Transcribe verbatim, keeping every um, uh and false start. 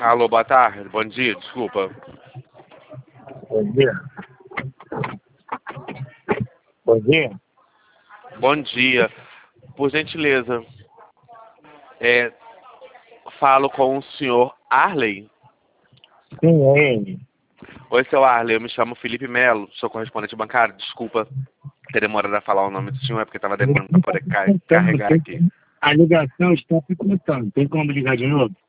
Alô, boa tarde, bom dia, desculpa. Bom dia. Bom dia. Bom dia. Por gentileza, é, falo com o senhor Arley. Sim, é ele. Oi, seu Arley, eu me chamo Felipe Melo, sou correspondente bancário. Desculpa ter demorado a falar o nome do senhor, é porque estava demorando para poder ca- carregar aqui. A ligação está picotando. Tem como ligar de novo?